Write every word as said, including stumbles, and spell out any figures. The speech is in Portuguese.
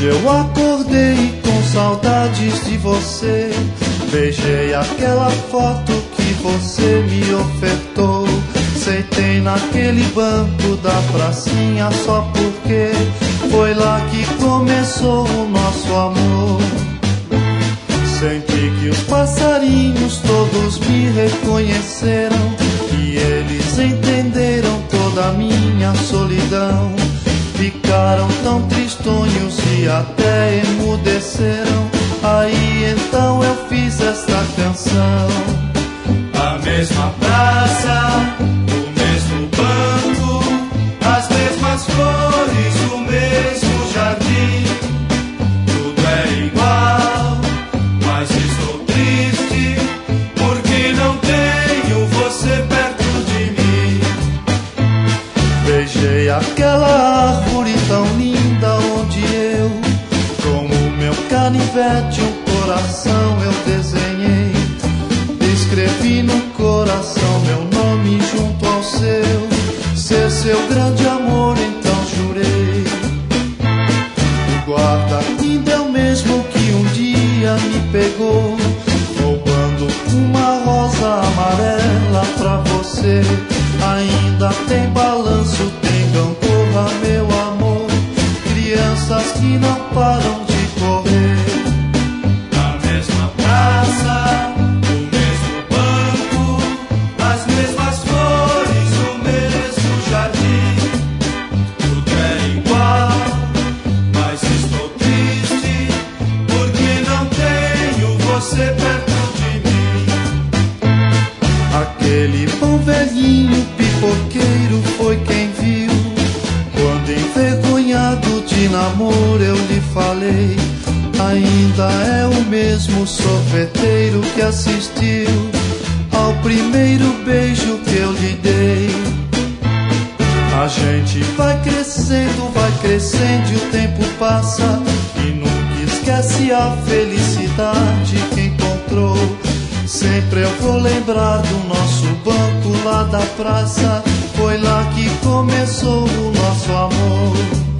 Hoje eu acordei com saudades de você. Beijei aquela foto que você me ofertou. Sentei naquele banco da pracinha só porque foi lá que começou o nosso amor. Senti que os passarinhos todos me reconheceram, e eles entenderam toda a minha solidão. Ficaram tão tristonhos e até emudeceram. Aí então eu fiz esta canção. A mesma praça, o mesmo banco, as mesmas flores, o mesmo jardim. Tudo é igual, mas estou triste porque não tenho você perto de mim. Beijei aquela árvore tão linda onde eu, como meu canivete, um coração eu desenhei. Escrevi no coração meu nome junto ao seu, ser seu grande amor, então jurei. O guarda ainda é o mesmo que um dia me pegou, roubando uma rosa amarela pra você. Ainda tem balanço, tem gangorra, meu amor, crianças que não param de correr. Na mesma praça, o mesmo banco, as mesmas flores, o mesmo jardim. Tudo é igual, mas estou triste porque não tenho você perto de mim. Aquele bom velhinho pipoqueiro foi quem viu, quando envergonhado de namoro eu lhe falei. Ainda é o mesmo sorveteiro que assistiu ao primeiro beijo que eu lhe dei. A gente vai crescendo, vai crescendo e o tempo passa, e nunca esquece a felicidade que encontrou. Sempre eu vou lembrar do nosso banco lá da praça, foi lá que começou o nosso amor.